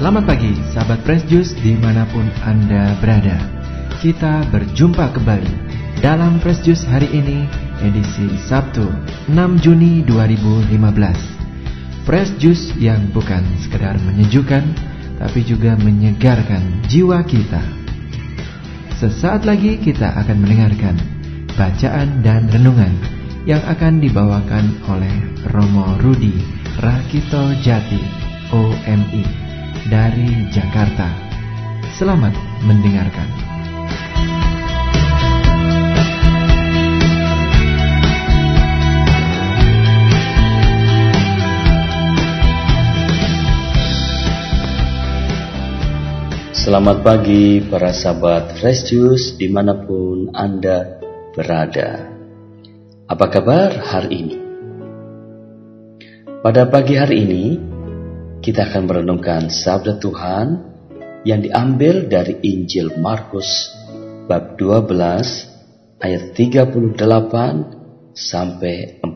Selamat pagi, sahabat Fresh Juice dimanapun Anda berada. Kita berjumpa kembali dalam Fresh Juice hari ini, edisi Sabtu 6 Juni 2015. Fresh Juice yang bukan sekedar menyejukkan, tapi juga menyegarkan jiwa kita. Sesaat lagi kita akan mendengarkan bacaan dan renungan yang akan dibawakan oleh Romo Rudi Rakito Jati, OMI, dari Jakarta. Selamat mendengarkan. Selamat pagi para sahabat Fresh Juice dimanapun Anda berada. Apa kabar hari ini? Pada pagi hari ini kita akan merenungkan sabda Tuhan yang diambil dari Injil Markus bab 12 ayat 38 sampai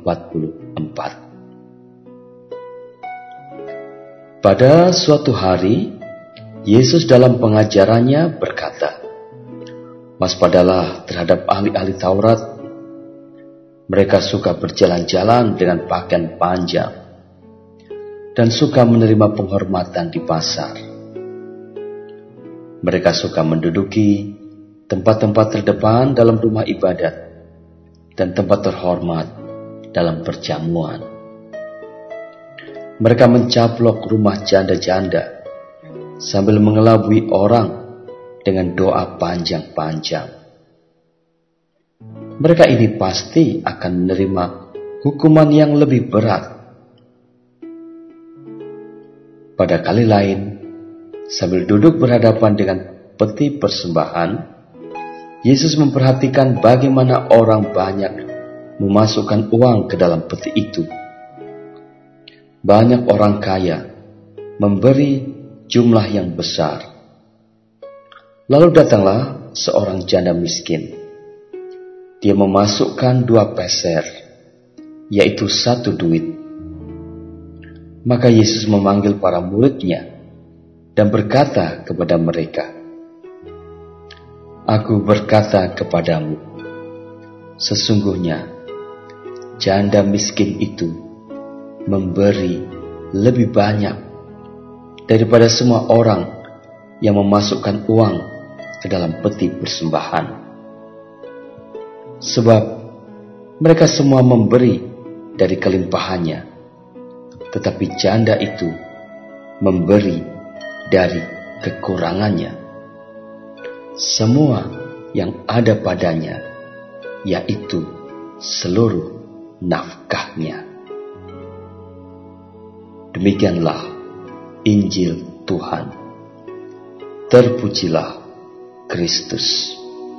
44. Pada suatu hari Yesus dalam pengajarannya berkata, "Waspadalah terhadap ahli-ahli Taurat. Mereka suka berjalan-jalan dengan pakaian panjang dan suka menerima penghormatan di pasar. Mereka suka menduduki tempat-tempat terdepan dalam rumah ibadat dan tempat terhormat dalam perjamuan. Mereka mencaplok rumah janda-janda sambil mengelabui orang dengan doa panjang-panjang. Mereka ini pasti akan menerima hukuman yang lebih berat." Pada kali lain, sambil duduk berhadapan dengan peti persembahan, Yesus memperhatikan bagaimana orang banyak memasukkan uang ke dalam peti itu. Banyak orang kaya memberi jumlah yang besar. Lalu datanglah seorang janda miskin. Dia memasukkan 2 peser, yaitu 1 duit. Maka Yesus memanggil para muridnya dan berkata kepada mereka, "Aku berkata kepadamu, sesungguhnya janda miskin itu memberi lebih banyak daripada semua orang yang memasukkan uang ke dalam peti persembahan. Sebab mereka semua memberi dari kelimpahannya, tetapi janda itu memberi dari kekurangannya, semua yang ada padanya, yaitu seluruh nafkahnya." Demikianlah Injil Tuhan. Terpujilah Kristus.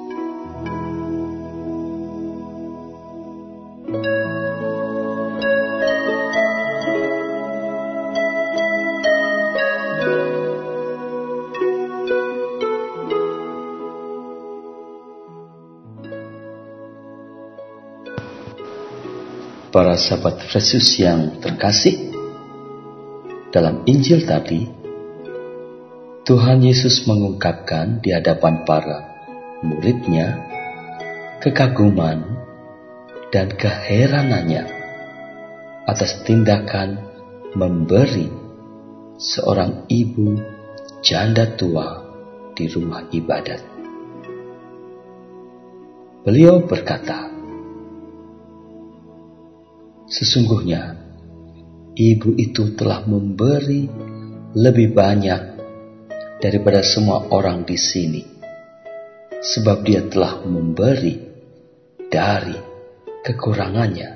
Para sahabat Yesus yang terkasih, dalam Injil tadi, Tuhan Yesus mengungkapkan di hadapan para muridnya kekaguman dan keheranannya atas tindakan memberi seorang ibu janda tua di rumah ibadat. Beliau berkata, "Sesungguhnya ibu itu telah memberi lebih banyak daripada semua orang di sini, sebab dia telah memberi dari kekurangannya."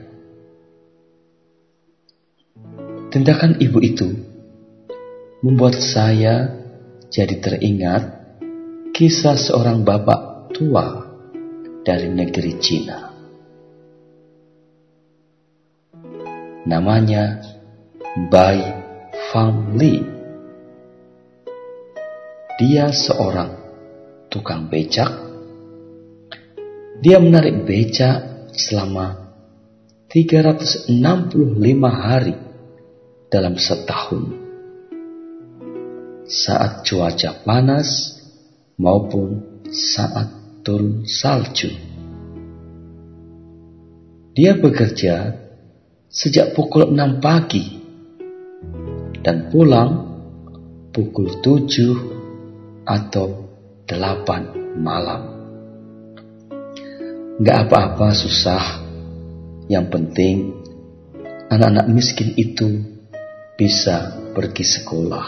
Tindakan ibu itu membuat saya jadi teringat kisah seorang bapak tua dari negeri Cina. Namanya Bai Fangli. Dia seorang tukang becak. Dia menarik becak selama 365 hari dalam setahun. saat cuaca panas maupun saat turun salju. Dia bekerja sejak pukul 6 pagi dan pulang pukul 7 atau 8 malam. Gak apa-apa susah, yang penting anak-anak miskin itu bisa pergi sekolah.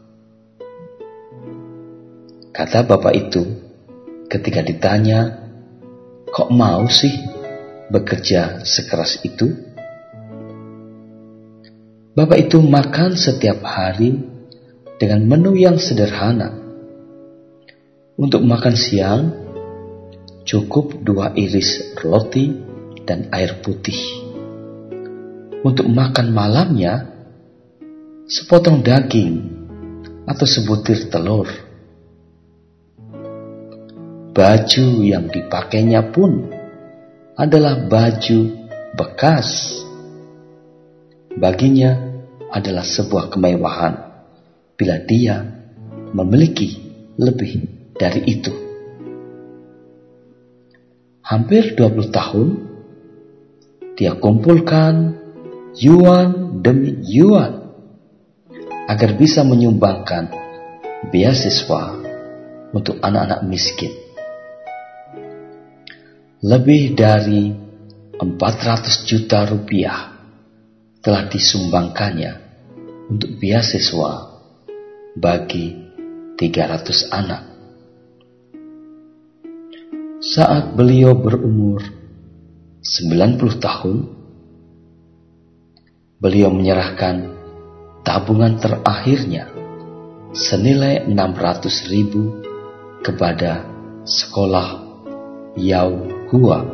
Kata bapak itu ketika ditanya, kok mau sih bekerja sekeras itu? Bapak itu makan setiap hari dengan menu yang sederhana. Untuk makan siang, cukup 2 iris roti dan air putih. Untuk makan malamnya, sepotong daging atau sebutir telur. Baju yang dipakainya pun adalah baju bekas. Baginya adalah sebuah kemewahan bila dia memiliki lebih dari itu. Hampir 20 tahun dia kumpulkan yuan demi yuan agar bisa menyumbangkan beasiswa untuk anak-anak miskin. Lebih dari 400 juta rupiah telah disumbangkannya untuk beasiswa bagi 300 anak. Saat beliau berumur 90 tahun, beliau menyerahkan tabungan terakhirnya senilai 600.000 kepada sekolah Yao Hua.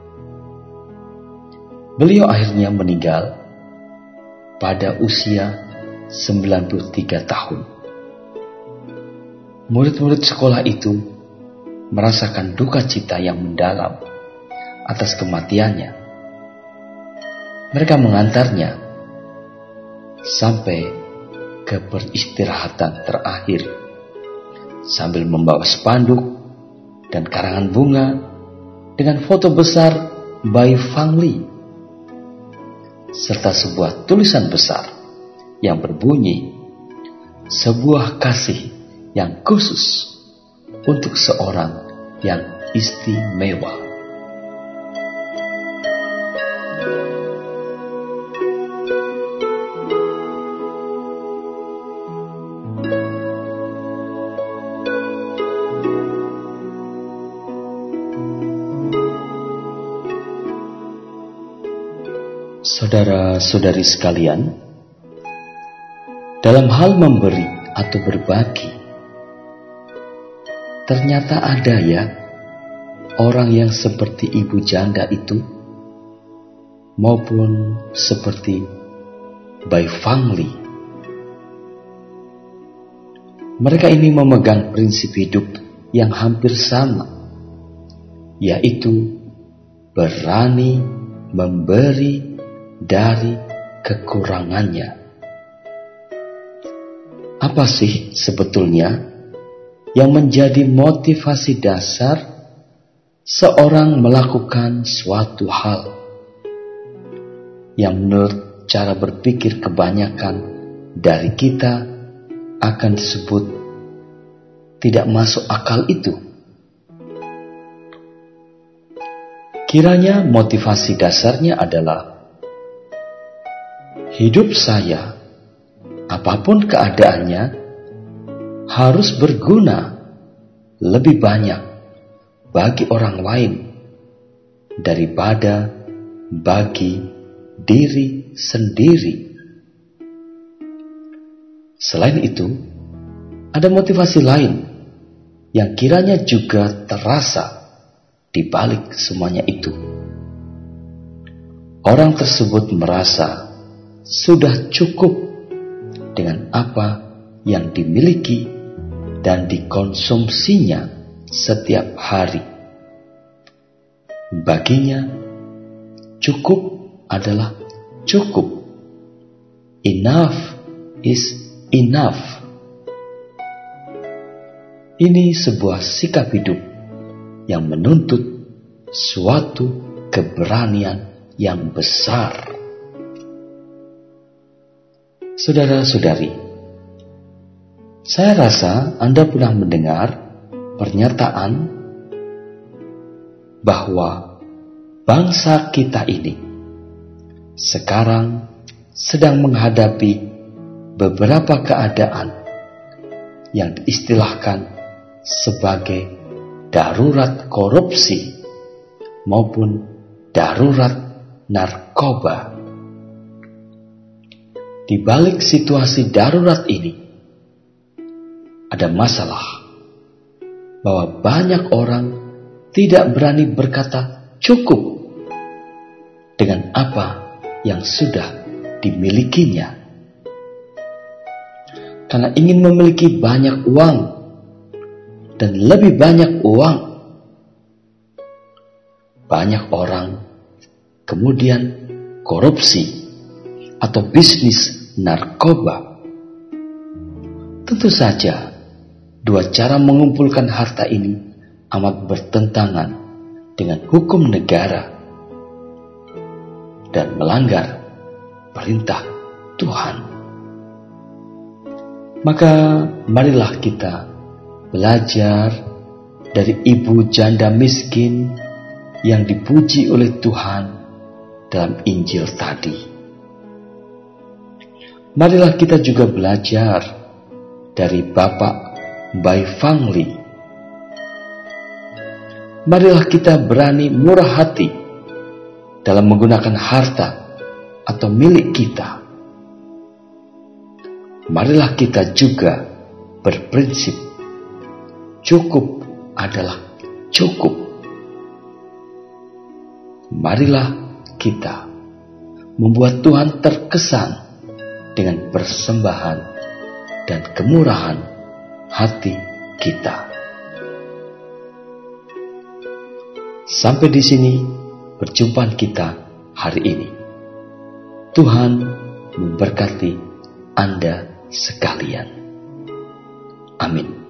Beliau akhirnya meninggal pada usia 93 tahun. Murid-murid sekolah itu merasakan duka cita yang mendalam atas kematiannya. Mereka mengantarnya sampai ke peristirahatan terakhir sambil membawa spanduk dan karangan bunga dengan foto besar Bai Fangli serta sebuah tulisan besar yang berbunyi, sebuah kasih yang khusus untuk seorang yang istimewa. Saudara-saudari sekalian, dalam hal memberi atau berbagi, ternyata ada ya orang yang seperti ibu janda itu, maupun seperti Bai Fangli. Mereka ini memegang prinsip hidup yang hampir sama, yaitu berani memberi dari kekurangannya. Apa sih sebetulnya yang menjadi motivasi dasar seorang melakukan suatu hal yang menurut cara berpikir kebanyakan dari kita akan disebut tidak masuk akal itu? Kiranya motivasi dasarnya adalah hidup saya, apapun keadaannya, harus berguna lebih banyak bagi orang lain daripada bagi diri sendiri. Selain itu, ada motivasi lain yang kiranya juga terasa di balik semuanya itu. Orang tersebut merasa sudah cukup dengan apa yang dimiliki dan dikonsumsinya setiap hari. Baginya, cukup adalah cukup. Enough is enough. Ini sebuah sikap hidup yang menuntut suatu keberanian yang besar. Saudara-saudari, saya rasa Anda pernah mendengar pernyataan bahwa bangsa kita ini sekarang sedang menghadapi beberapa keadaan yang diistilahkan sebagai darurat korupsi maupun darurat narkoba. Di balik situasi darurat ini ada masalah bahwa banyak orang tidak berani berkata cukup dengan apa yang sudah dimilikinya, karena ingin memiliki banyak uang dan lebih banyak uang. Banyak orang kemudian korupsi atau bisnis narkoba. Tentu saja dua cara mengumpulkan harta ini amat bertentangan dengan hukum negara dan melanggar perintah Tuhan. Maka marilah kita belajar dari ibu janda miskin yang dipuji oleh Tuhan dalam Injil tadi. Marilah kita juga belajar dari Bapak Bai Fang Li. Marilah kita berani murah hati dalam menggunakan harta atau milik kita. Marilah kita juga berprinsip cukup adalah cukup. Marilah kita membuat Tuhan terkesan dengan persembahan dan kemurahan hati kita. Sampai di sini perjumpaan kita hari ini. Tuhan memberkati Anda sekalian. Amin.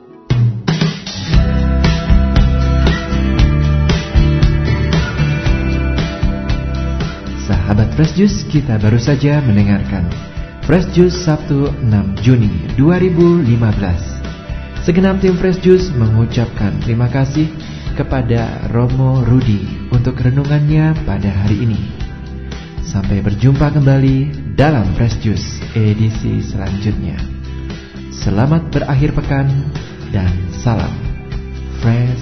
Sahabat Fresh Juice, kita baru saja mendengarkan Fresh Juice Sabtu 6 Juni 2015. Segenap tim Fresh Juice mengucapkan terima kasih kepada Romo Rudi untuk renungannya pada hari ini. Sampai berjumpa kembali dalam Fresh Juice edisi selanjutnya. Selamat berakhir pekan dan salam Fresh